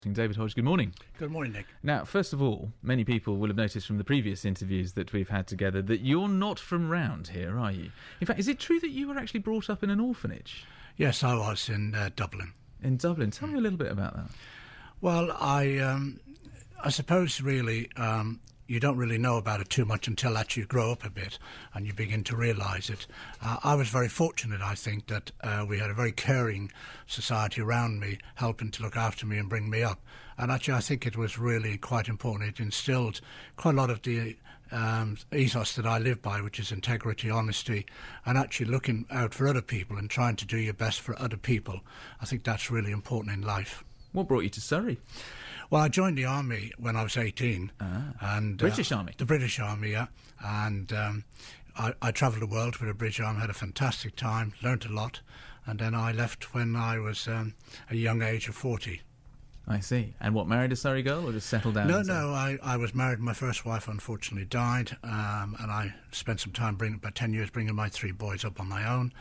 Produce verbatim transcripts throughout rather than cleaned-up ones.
David Hodge, good morning. Good morning, Nick. Now, first of all, many people will have noticed from the previous interviews that we've had together that you're not from round here, are you? In fact, is it true that you were actually brought up in an orphanage? Yes, I was in uh, Dublin. In Dublin. Tell me a little bit about that. Well, I um, I suppose really um, you don't really know about it too much until actually you grow up a bit and you begin to realise it. Uh, I was very fortunate, I think, that uh, we had a very caring society around me, helping to look after me and bring me up. And actually, I think it was really quite important. It instilled quite a lot of the um, ethos that I live by, which is integrity, honesty, and actually looking out for other people and trying to do your best for other people. I think that's really important in life. What brought you to Surrey? Well, I joined the army when I was eighteen. Ah, and British uh, Army? The British Army, yeah. And um, I, I travelled the world with the British Army, had a fantastic time, learnt a lot, and then I left when I was um, a young age of forty. I see. And what, married a Surrey girl or just settled down? No, no, I, I was married. My first wife unfortunately died, um, and I spent some time, bringing about ten years, bringing my three boys up on my own.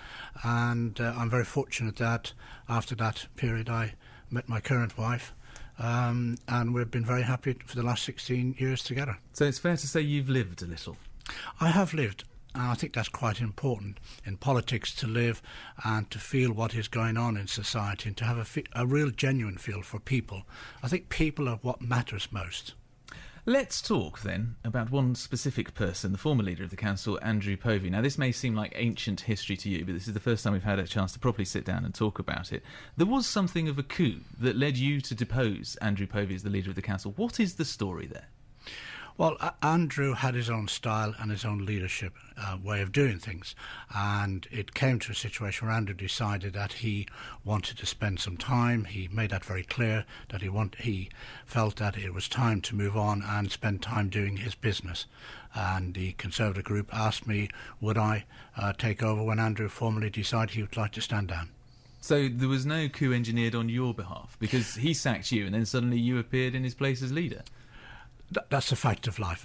And uh, I'm very fortunate that after that period I met my current wife, um, and we've been very happy for the last sixteen years together. So it's fair to say you've lived a little? I have lived. And I think that's quite important in politics, to live and to feel what is going on in society and to have a, fe- a real genuine feel for people. I think people are what matters most. Let's talk then about one specific person, the former leader of the council, Andrew Povey. Now, this may seem like ancient history to you, but this is the first time we've had a chance to properly sit down and talk about it. There was something of a coup that led you to depose Andrew Povey as the leader of the council. What is the story there? Well, uh, Andrew had his own style and his own leadership uh, way of doing things, and it came to a situation where Andrew decided that he wanted to spend some time. He made that very clear, that he want, he felt that it was time to move on and spend time doing his business. And the Conservative group asked me, would I uh, take over when Andrew formally decided he would like to stand down. So there was no coup engineered on your behalf, because he sacked you and then suddenly you appeared in his place as leader? That's a fact of life.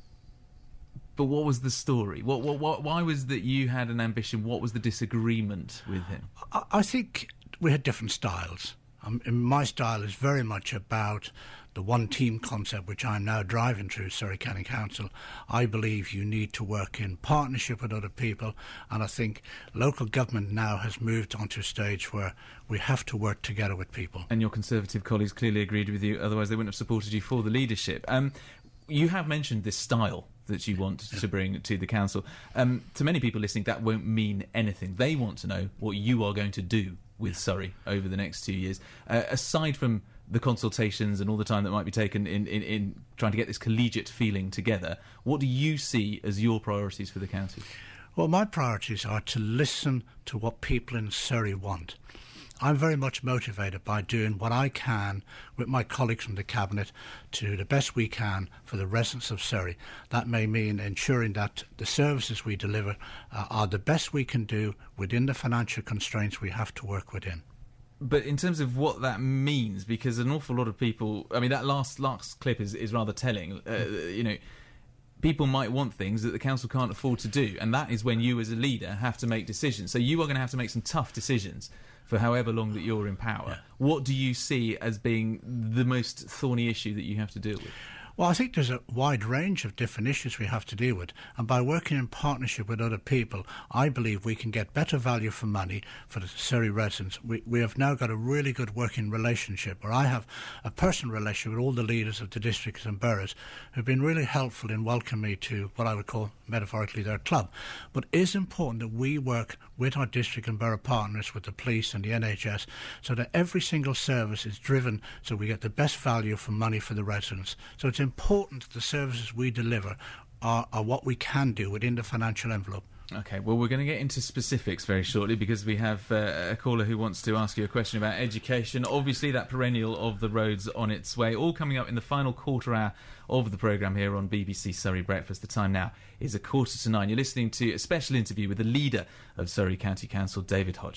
But what was the story? What, what, what, why was that you had an ambition? What was the disagreement with him? I, I think we had different styles. Um, my style is very much about the one-team concept, which I'm now driving through Surrey County Council. I believe you need to work in partnership with other people, and I think local government now has moved onto a stage where we have to work together with people. And your Conservative colleagues clearly agreed with you, otherwise they wouldn't have supported you for the leadership. Um, you have mentioned this style that you want yeah. to bring to the council. Um, to many people listening, that won't mean anything. They want to know what you are going to do with Surrey over the next two years. Uh, aside from the consultations and all the time that might be taken in, in, in trying to get this collegiate feeling together, what do you see as your priorities for the county? Well, my priorities are to listen to what people in Surrey want. I'm very much motivated by doing what I can with my colleagues from the Cabinet to do the best we can for the residents of Surrey. That may mean ensuring that the services we deliver uh, are the best we can do within the financial constraints we have to work within. But in terms of what that means, because an awful lot of people, I mean, that last last clip is, is rather telling, uh, you know, people might want things that the council can't afford to do, and that is when you as a leader have to make decisions. So you are going to have to make some tough decisions for however long that you're in power. Yeah. What do you see as being the most thorny issue that you have to deal with? Well, I think there's a wide range of different issues we have to deal with, and by working in partnership with other people, I believe we can get better value for money for the Surrey residents. We, we have now got a really good working relationship, where I have a personal relationship with all the leaders of the districts and boroughs who've been really helpful in welcoming me to what I would call metaphorically their club. But it is important that we work with our district and borough partners, with the police and the N H S, so that every single service is driven so we get the best value for money for the residents. So it's important that the services we deliver are, are what we can do within the financial envelope. OK, well, we're going to get into specifics very shortly, because we have uh, a caller who wants to ask you a question about education. Obviously, that perennial of the roads on its way, all coming up in the final quarter hour of the programme here on B B C Surrey Breakfast. The time now is a quarter to nine. You're listening to a special interview with the leader of Surrey County Council, David Hodge.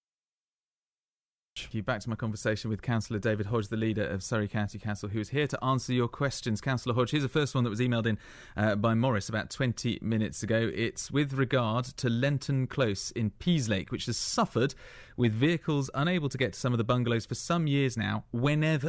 Back to my conversation with Councillor David Hodge, the leader of Surrey County Council, who is here to answer your questions. Councillor Hodge, here's the first one that was emailed in uh, by Morris about twenty minutes ago. It's with regard to Lenton Close in Peaslake, which has suffered with vehicles unable to get to some of the bungalows for some years now, whenever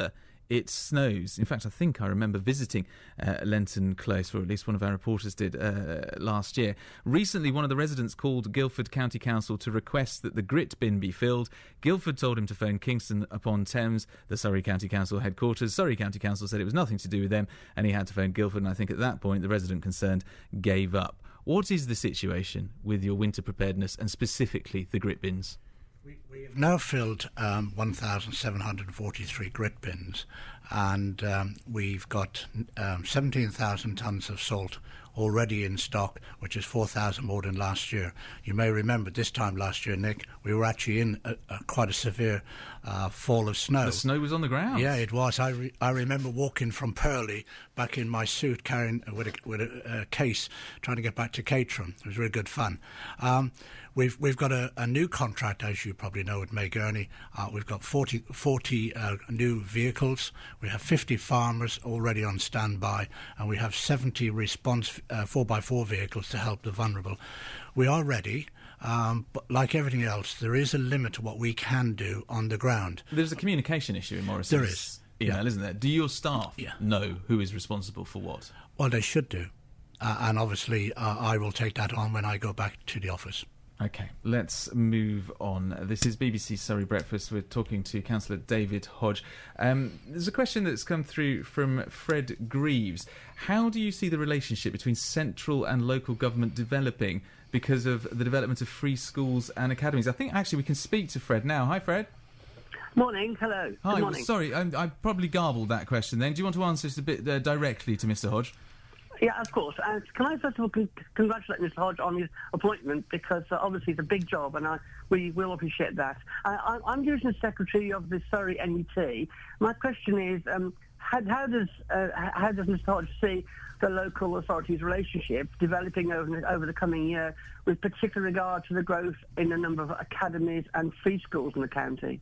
it snows. In fact, I think I remember visiting uh, Lenton Close, or at least one of our reporters did uh, last year. Recently, one of the residents called Guildford County Council to request that the grit bin be filled. Guildford told him to phone Kingston upon Thames, the Surrey County Council headquarters. Surrey County Council said it was nothing to do with them, and he had to phone Guildford, and I think at that point the resident concerned gave up. What is the situation with your winter preparedness and specifically the grit bins? We, we have now filled um, one thousand seven hundred forty-three grit bins, and um, we've got um, seventeen thousand tonnes of salt already in stock, which is four thousand more than last year. You may remember this time last year, Nick, we were actually in a, a, quite a severe uh, fall of snow. The snow was on the ground. Yeah, it was. I, re- I remember walking from Purley back in my suit, carrying with a, with a, a case, trying to get back to Caterham. It was really good fun. Um, we've we've got a, a new contract, as you probably know, at May Gurney. Uh, we've got forty, forty uh, new vehicles. We have fifty farmers already on standby, and we have seventy response uh, four by four vehicles to help the vulnerable. We are ready. Um, but like everything else, there is a limit to what we can do on the ground. There's a communication issue in Morrison's there is. email, yeah. isn't there? Do your staff yeah. know who is responsible for what? Well, they should do. Uh, and obviously, uh, I will take that on when I go back to the office. OK, let's move on. This is B B C Surrey Breakfast. We're talking to Councillor David Hodge. Um, there's a question that's come through from Fred Greaves. How do you see the relationship between central and local government developing because of the development of free schools and academies? I think actually we can speak to Fred now. Hi, Fred. Morning, hello. Hi, Good morning. Sorry, I, I probably garbled that question then. Do you want to answer this a bit uh, directly to Mr Hodge? Yeah, of course. Uh, can I first of all con- congratulate Mister Hodge on his appointment, because uh, obviously it's a big job, and I, we will appreciate that. Uh, I, I'm Division Secretary of the Surrey N E T. My question is, um, how, how does uh, how does Mister Hodge see the local authorities' relationship developing over, over the coming year, with particular regard to the growth in the number of academies and free schools in the county?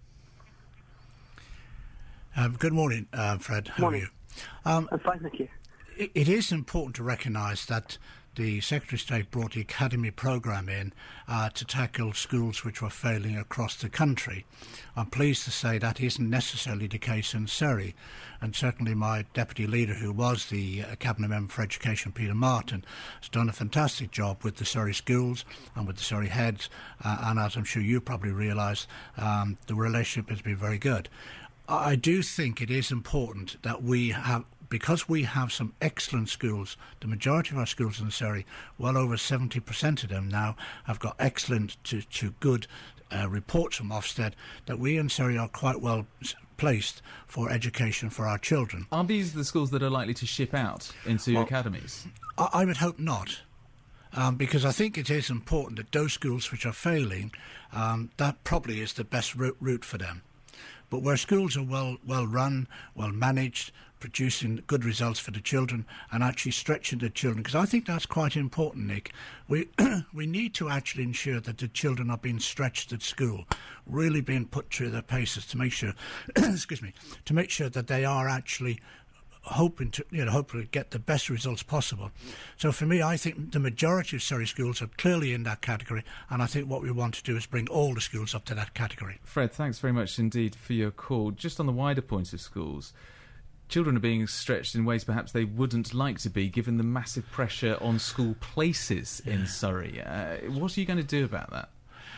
Um, good morning, uh, Fred. How morning. are you? Um, I'm fine, thank you. It is important to recognise that the Secretary of State brought the Academy programme in uh, to tackle schools which were failing across the country. I'm pleased to say that isn't necessarily the case in Surrey, and certainly my Deputy Leader, who was the uh, Cabinet Member for Education, Peter Martin, has done a fantastic job with the Surrey schools and with the Surrey heads, uh, and as I'm sure you probably realise, um, the relationship has been very good. I do think it is important that we have, because we have some excellent schools, the majority of our schools in Surrey, well over seventy percent of them now, have got excellent to, to good uh, reports from Ofsted, that we in Surrey are quite well placed for education for our children. Are these the schools that are likely to ship out into well, academies? I, I would hope not. Um, because I think it is important that those schools which are failing, um, that probably is the best route, route for them. But where schools are well well run, well managed, producing good results for the children and actually stretching the children, because I think that's quite important, Nick. We we need to actually ensure that the children are being stretched at school, really being put through their paces to make sure, excuse me, to make sure that they are actually hoping to, you know, hopefully get the best results possible. So for me, I think the majority of Surrey schools are clearly in that category, and I think what we want to do is bring all the schools up to that category. Fred, thanks very much indeed for your call. Just on the wider point of schools, children are being stretched in ways perhaps they wouldn't like to be, given the massive pressure on school places in Surrey. Uh, what are you going to do about that?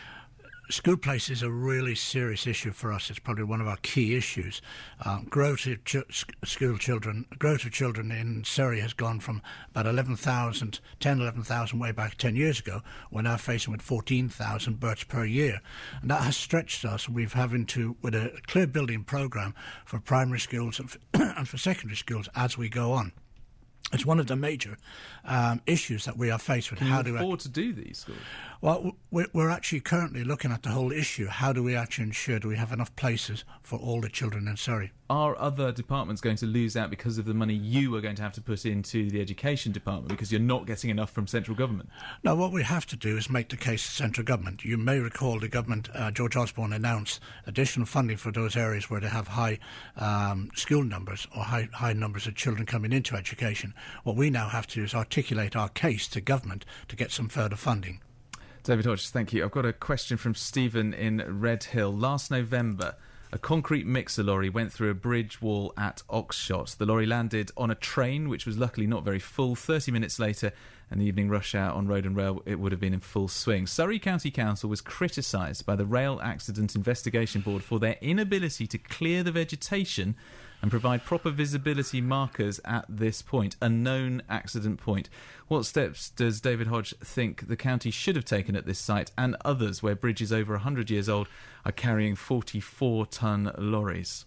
School place is a really serious issue for us. It's probably one of our key issues. Um, growth of ch- school children, growth of children in Surrey has gone from about eleven thousand, ten, eleven thousand way back ten years ago. We're now facing with fourteen thousand births per year. And that has stretched us. We've having to, with a clear building programme for primary schools and for, and for secondary schools as we go on. It's one of the major um, issues that we are faced with. Can How you do afford we, to do these schools? Well, we're actually currently looking at the whole issue. How do we actually ensure do we have enough places for all the children in Surrey? Are other departments going to lose out because of the money you are going to have to put into the education department because you're not getting enough from central government? No, what we have to do is make the case to central government. You may recall the government, uh, George Osborne, announced additional funding for those areas where they have high um, school numbers or high, high numbers of children coming into education. What we now have to do is articulate our case to government to get some further funding. David Hodge, thank you. I've got a question from Stephen in Redhill. Last November, A concrete mixer lorry went through a bridge wall at Oxshott. The lorry landed on a train, which was luckily not very full. thirty minutes later, and the evening rush hour on Road and Rail, it would have been in full swing. Surrey County Council was criticised by the Rail Accident Investigation Board for their inability to clear the vegetation and provide proper visibility markers at this point, a known accident point. What steps does David Hodge think the county should have taken at this site and others where bridges over one hundred years old are carrying forty-four tonne lorries?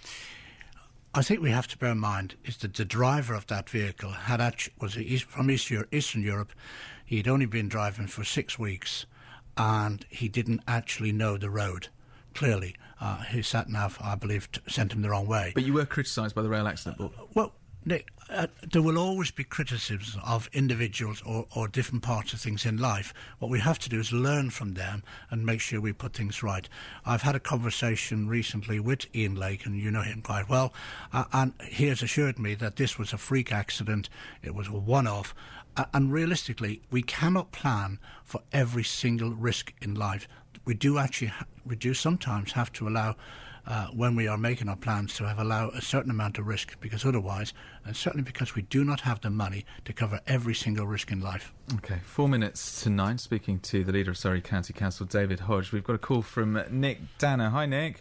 I think we have to bear in mind is that the driver of that vehicle had actually, was East, from East Europe, Eastern Europe. He'd only been driving for six weeks and he didn't actually know the road clearly. Uh, his sat-nav, I believe, t- sent him the wrong way. But you were criticised by the Rail Accident Board. Uh, well, Nick, uh, there will always be criticisms of individuals or, or different parts of things in life. What we have to do is learn from them and make sure we put things right. I've had a conversation recently with Ian Lake, and you know him quite well, uh, and he has assured me that this was a freak accident, it was a one-off, uh, and realistically, we cannot plan for every single risk in life. We do actually, ha- we do sometimes have to allow, uh, when we are making our plans, to have allow a certain amount of risk, because otherwise, and certainly because we do not have the money to cover every single risk in life. OK, four minutes to nine, speaking to the leader of Surrey County Council, David Hodge. We've got a call from Nick Danner. Hi, Nick.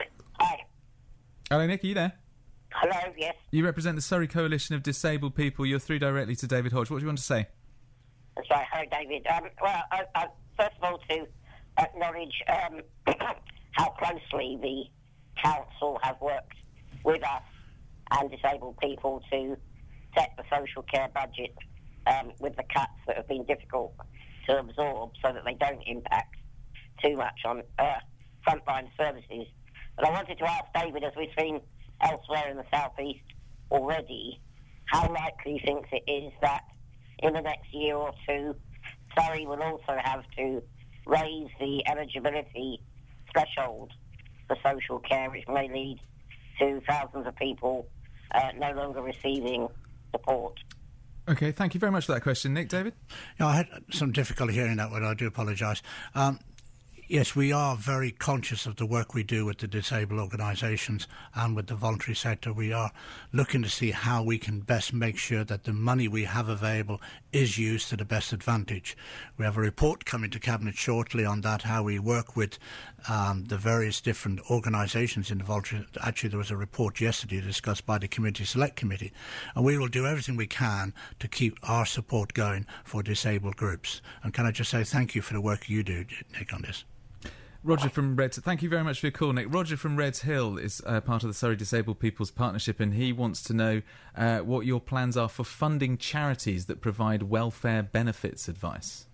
Hi. Hello, Nick, are you there? Hello, yes. You represent the Surrey Coalition of Disabled People. You're through directly to David Hodge. What do you want to say? That's right. Hello, David. Um, well, I, I, first of all, to acknowledge um, how closely the council have worked with us and disabled people to set the social care budget um, with the cuts that have been difficult to absorb so that they don't impact too much on uh, frontline services. But I wanted to ask David, as we've seen elsewhere in the South East already, how likely he thinks it is that in the next year or two, Surrey will also have to raise the eligibility threshold for social care, which may lead to thousands of people uh, no longer receiving support. OK, thank you very much for that question. Nick, David? Yeah, I had some difficulty hearing that one. I do apologise. Um, Yes, we are very conscious of the work we do with the disabled organisations and with the voluntary sector. We are looking to see how we can best make sure that the money we have available is used to the best advantage. We have a report coming to Cabinet shortly on that, how we work with um, the various different organisations in the voluntary. Actually, there was a report yesterday discussed by the Community Select Committee, and we will do everything we can to keep our support going for disabled groups. And can I just say thank you for the work you do, Nick, on this. Roger from Reds, thank you very much for your call, Nick. Roger from Reds Hill is uh, part of the Surrey Disabled People's Partnership, and he wants to know uh, what your plans are for funding charities that provide welfare benefits advice.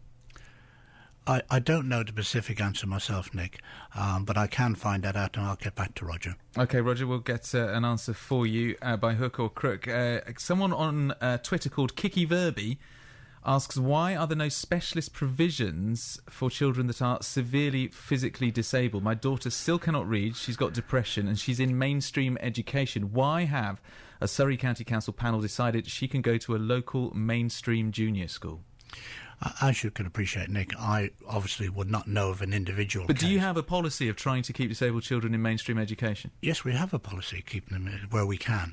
I, I don't know the specific answer myself, Nick, um, but I can find that out and I'll get back to Roger. OK, Roger, we'll get uh, an answer for you uh, by hook or crook. Uh, someone on uh, Twitter called Kiki Verby asks, why are there no specialist provisions for children that are severely physically disabled? My daughter still cannot read, she's got depression, and she's in mainstream education. Why have a Surrey County Council panel decided she can go to a local mainstream junior school? As you can appreciate, Nick, I obviously would not know of an individual But case. Do you have a policy of trying to keep disabled children in mainstream education? Yes, we have a policy of keeping them where we can.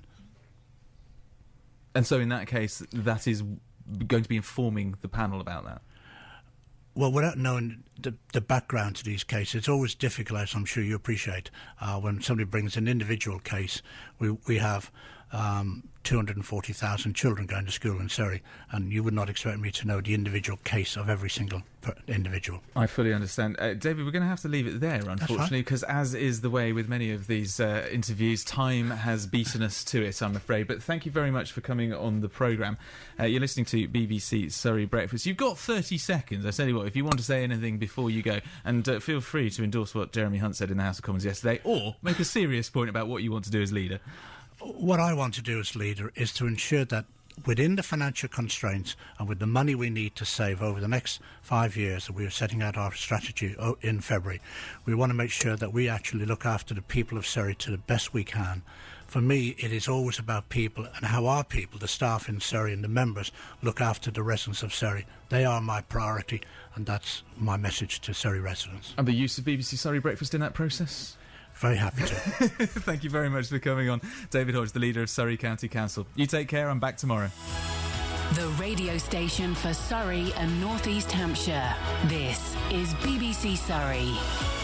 And so in that case, that is going to be informing the panel about that? Well, without knowing the, the background to these cases, it's always difficult, as I'm sure you appreciate, uh, when somebody brings an individual case. We, we have um, two hundred forty thousand children going to school in Surrey, and you would not expect me to know the individual case of every single per- individual. I fully understand. Uh, David, we're going to have to leave it there, unfortunately, because as is the way with many of these uh, interviews, time has beaten us to it, I'm afraid. But thank you very much for coming on the programme. Uh, you're listening to B B C Surrey Breakfast. You've got thirty seconds. I tell you what, if you want to say anything before you go, and uh, feel free to endorse what Jeremy Hunt said in the House of Commons yesterday, or make a serious point about what you want to do as leader. What I want to do as leader is to ensure that within the financial constraints and with the money we need to save over the next five years, that we are setting out our strategy in February, we want to make sure that we actually look after the people of Surrey to the best we can. For me, it is always about people and how our people, the staff in Surrey and the members, look after the residents of Surrey. They are my priority, and that's my message to Surrey residents. And the use of B B C Surrey Breakfast in that process? Very happy to. Thank you very much for coming on. David Hodge, the leader of Surrey County Council. You take care. I'm back tomorrow. The radio station for Surrey and North East Hampshire. This is B B C Surrey.